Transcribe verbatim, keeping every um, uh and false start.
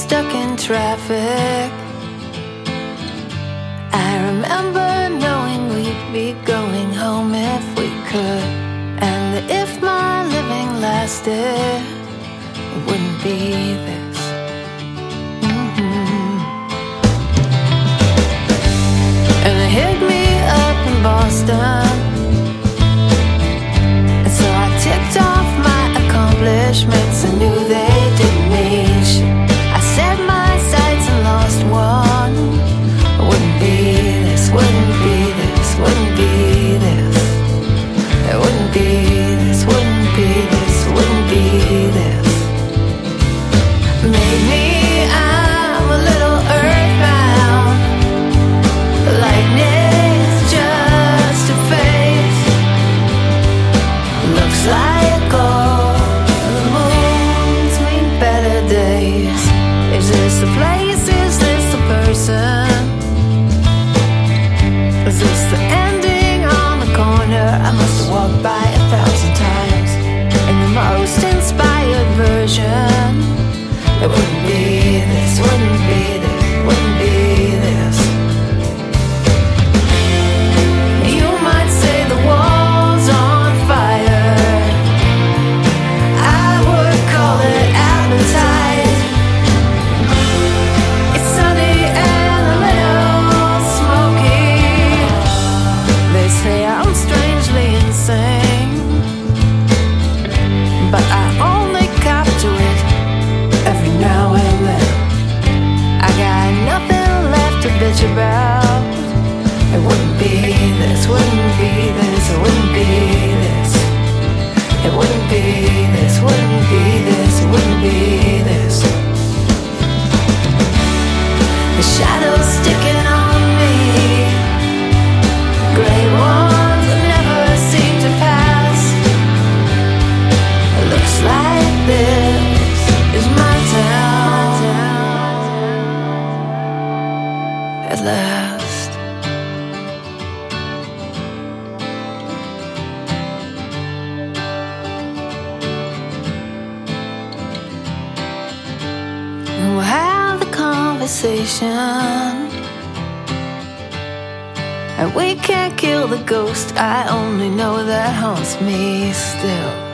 stuck in traffic. I remember knowing we'd be going home if we could, and that if my living lasted, it wouldn't be this. Mm-hmm. And it hit me up in Boston, and so I ticked off my accomplishments and knew they didn't mean shit. I set my sights and lost one. It wouldn't be this, wouldn't be this, wouldn't be this. It wouldn't be this, wouldn't be this, wouldn't be this. Maybe I'm a little earthbound. Lightning's just a phase. Looks like all the moons mean better days. Is this the place? Is this the person? Is this the ending on the corner? I must have walked by a thousand times in the most inspired version. It wouldn't be this, wouldn't be this, wouldn't be this. You might say the wall's on fire. I would call it appetite. It's sunny and a little smoky. They say I'm strangely insane, but I only cop to it every now and then. I got nothing left to bitch about. It wouldn't be this, wouldn't be this, it wouldn't be this. It wouldn't be this, wouldn't be this, it wouldn't be this. The shadows sticking on me, gray ones that never seem to pass. It looks like this is my town at last. And we'll have the conversation, and we can't kill the ghost I only know that haunts me still.